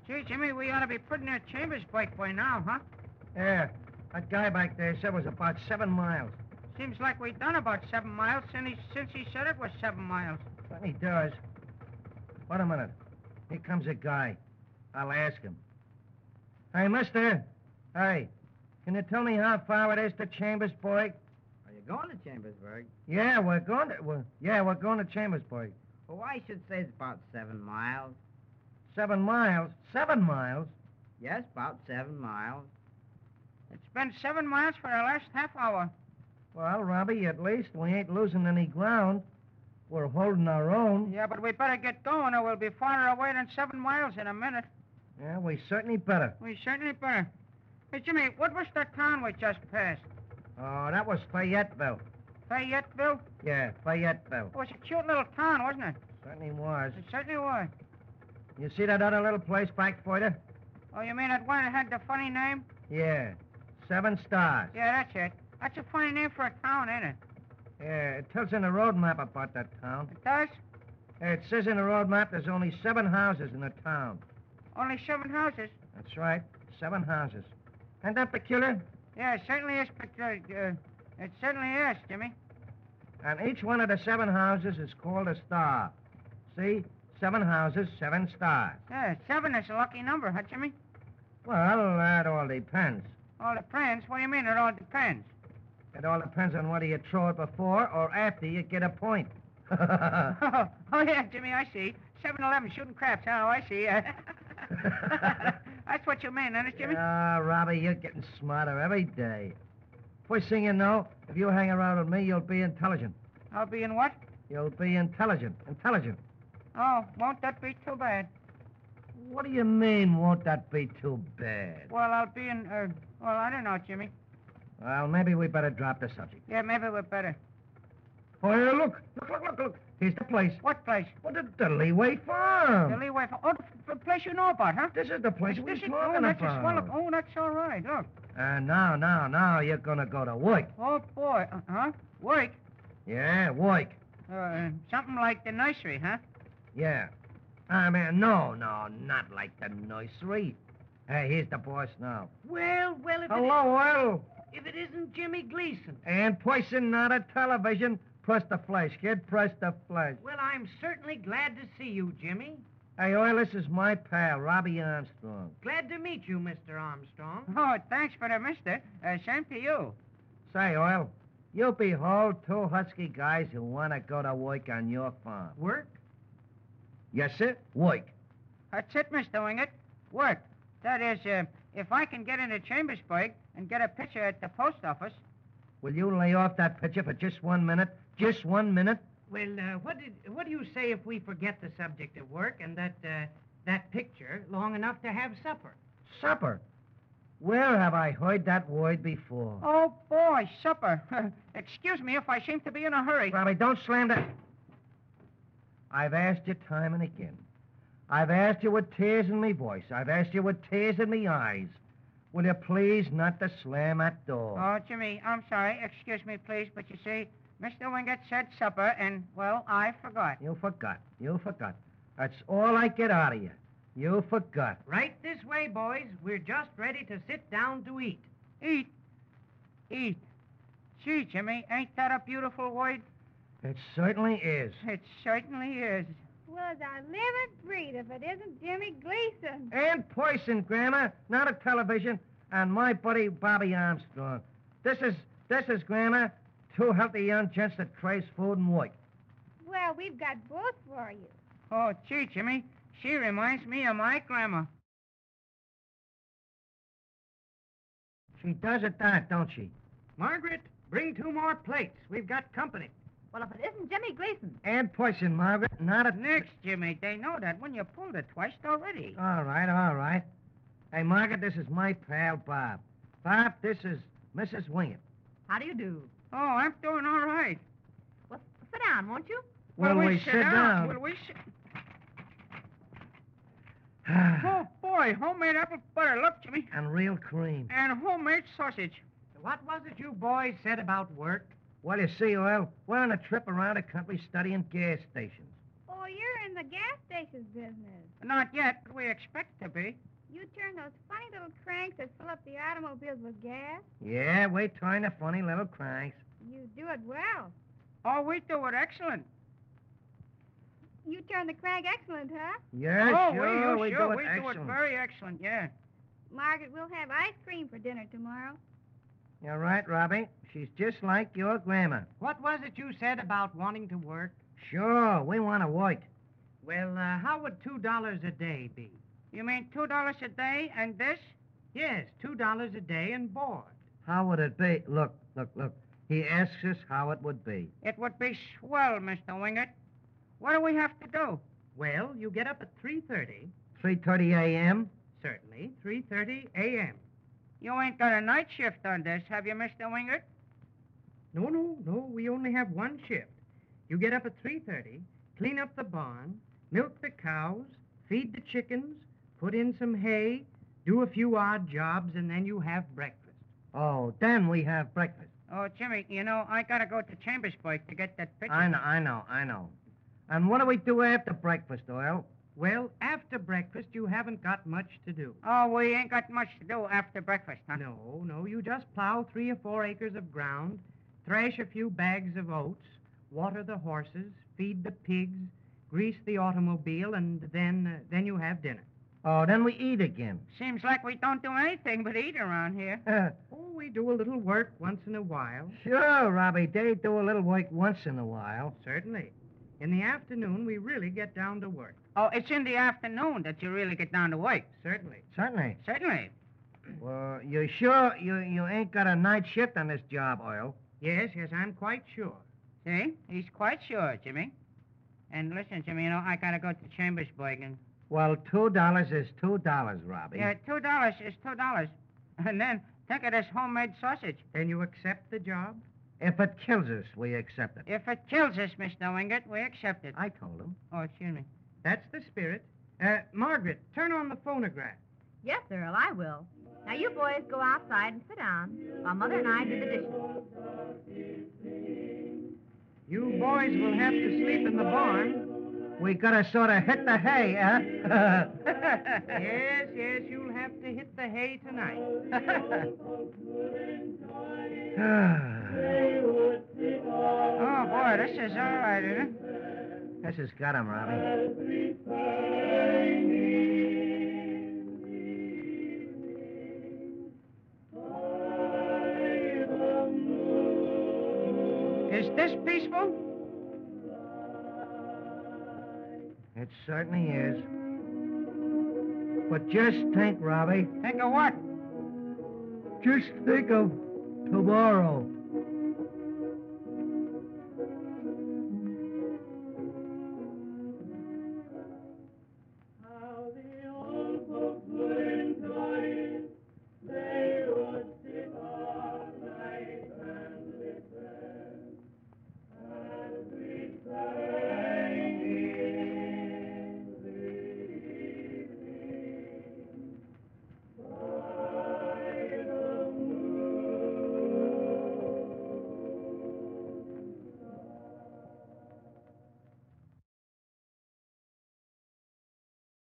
Gee, Jimmy, we ought to be pretty near Chambersburg by now, huh? Yeah, that guy back there said it was about 7 miles. Seems like we've done about 7 miles since he said it was 7 miles. But he does. Wait a minute. Here comes a guy. I'll ask him. Hey, mister. Hey, can you tell me how far it is to Chambersburg? Are you going to Chambersburg? Yeah, we're going to Chambersburg. Oh, I should say it's about 7 miles. 7 miles? 7 miles? Yes, about 7 miles. It's been 7 miles for the last half hour. Well, Robbie, at least we ain't losing any ground. We're holding our own. Yeah, but we better get going or we'll be farther away than 7 miles in a minute. Yeah, we certainly better. We certainly better. Hey, Jimmy, what was that town we just passed? Oh, that was Fayetteville. Fayetteville? Yeah, Fayetteville. It was a cute little town, wasn't it? Certainly was. It certainly was. You see that other little place back further? Oh, you mean that one that had the funny name? Yeah, 7 stars. Yeah, that's it. That's a funny name for a town, ain't it? Yeah, it tells in the road map about that town. It does? It says in the road map there's only 7 houses in the town. Only 7 houses? That's right, 7 houses. Ain't that peculiar? Yeah, it certainly is, but, it certainly is, Jimmy. And each one of the 7 houses is called a star. See? 7 houses, 7 stars. Yeah, 7 is a lucky number, huh, Jimmy? Well, that all depends. All depends? What do you mean it all depends? It all depends on whether you throw it before or after you get a point. Oh, yeah, Jimmy, I see. 7-Eleven shooting craps. Oh, I see. That's what you mean, isn't it, Jimmy? Ah, Robbie, you're getting smarter every day. First thing you know, if you hang around with me, you'll be intelligent. I'll be in what? You'll be intelligent. Intelligent. Oh, won't that be too bad? What do you mean, won't that be too bad? Well, I'll be in, well, I don't know, Jimmy. Well, maybe we better drop the subject. Yeah, maybe we're better. Oh, here, look. Look. Here's the place. What place? Well, the Leeway Farm. The Leeway Farm. Oh, the place you know about, huh? This is the place we This were is- talking that's about. a swell. Oh, that's all right. Look. Now, you're gonna go to work. Oh, boy. Huh? Work? Yeah, work. Something like the nursery, huh? Yeah. I mean, no, not like the nursery. Hey, here's the boss now. Well, Hello, Earl. if it isn't Jimmy Gleason. And person, not a television. Press the flash, kid. Press the flash. Well, I'm certainly glad to see you, Jimmy. Hey, Earl, this is my pal, Robbie Armstrong. Glad to meet you, Mr. Armstrong. Oh, thanks for the mister. Same to you. Say, Earl, you behold 2 husky guys who want to go to work on your farm. Work? Yes, sir. Work. That's it, Mr. Wingett. Work. That is, if I can get into Chambersburg and get a picture at the post office. Will you lay off that picture for just 1 minute? Just 1 minute? Well, what do you say if we forget the subject of work and that picture long enough to have supper? Supper? Where have I heard that word before? Oh, boy, supper. Excuse me if I seem to be in a hurry. Robbie, don't slam that. I've asked you time and again. I've asked you with tears in me voice. I've asked you with tears in me eyes. Will you please not to slam that door? Oh, Jimmy, I'm sorry. Excuse me, please, but you see, Mr. Wingett said supper, and, well, I forgot. You forgot. That's all I get out of you. You forgot. Right this way, boys. We're just ready to sit down to eat. Eat. Gee, Jimmy, ain't that a beautiful word? It certainly is. It certainly is. Well, as I live and breathe, if it isn't Jimmy Gleason. And person, Grandma, not a television, and my buddy Bobby Armstrong. This is Grandma, 2 healthy young gents that craves food and work. Well, we've got both for you. Oh, gee, Jimmy, she reminds me of my grandma. She does at that, don't she? Margaret, bring 2 more plates. We've got company. Well, if it isn't Jimmy Gleason. And person, Margaret, not a... Next, Jimmy, they know that when you pulled it twice already. All right. Hey, Margaret, this is my pal, Bob. Bob, this is Mrs. Wingett. How do you do? Oh, I'm doing all right. Well, sit down, won't you? Will we sit down? Will we sit... Oh, boy, homemade apple butter. Look, Jimmy. And real cream. And homemade sausage. What was it you boys said about work? Well, you see, Earl, we're on a trip around the country studying gas stations. Oh, you're in the gas station Texas business. Not yet, but we expect to be. You turn those funny little cranks that fill up the automobiles with gas. Yeah, we turn the funny little cranks. You do it well. Oh, we do it excellent. You turn the crank excellent, huh? Yeah, oh, sure, we do do it it excellent. very excellent, yeah. Margaret, we'll have ice cream for dinner tomorrow. You're right, Robbie. She's just like your grandma. What was it you said about wanting to work? Sure, we want to work. Well, how would $2 a day be? You mean $2 a day and this? Yes, $2 a day and board. How would it be? Look. He asks us how it would be. It would be swell, Mr. Wingert. What do we have to do? Well, you get up at 3:30. 3:30 a.m.? Certainly, 3:30 a.m. You ain't got a night shift on this, have you, Mr. Wingert? No, we only have one shift. You get up at 3:30, clean up the barn, milk the cows, feed the chickens, put in some hay, do a few odd jobs, and then you have breakfast. Oh, then we have breakfast. Oh, Jimmy, you know, I gotta go to Chambersburg to get that picture. I know. And what do we do after breakfast, Oil? Well, after breakfast, you haven't got much to do. Oh, we ain't got much to do after breakfast, huh? No, you just plow 3 or 4 acres of ground, thresh a few bags of oats, water the horses, feed the pigs, grease the automobile, and then you have dinner. Oh, then we eat again. Seems like we don't do anything but eat around here. Oh, we do a little work once in a while. Sure, Robbie, they do a little work once in a while. Certainly. In the afternoon, we really get down to work. Oh, it's in the afternoon that you really get down to work. Certainly. Certainly. Certainly. Well, you sure you ain't got a night shift on this job, Oil? Yes, I'm quite sure. See? He's quite sure, Jimmy. And listen, Jimmy, you know, I gotta go to Chambersburg and... Well, $2 is $2, Robbie. Yeah, $2 is $2. And then think of this homemade sausage. Then you accept the job? If it kills us, we accept it. If it kills us, Mr. Wingert, we accept it. I told him. Oh, excuse me. That's the spirit. Margaret, turn on the phonograph. Yes, Earl, I will. Now, you boys go outside and sit down while Mother and I do the dishes. You boys will have to sleep in the barn. We gotta sort of hit the hay, huh? Yes, you'll have to hit the hay tonight. Oh, boy, this is all right, isn't it? This has got him, Robbie. Is this peaceful? It certainly is. But just think, Robbie. Think of what? Just think of tomorrow.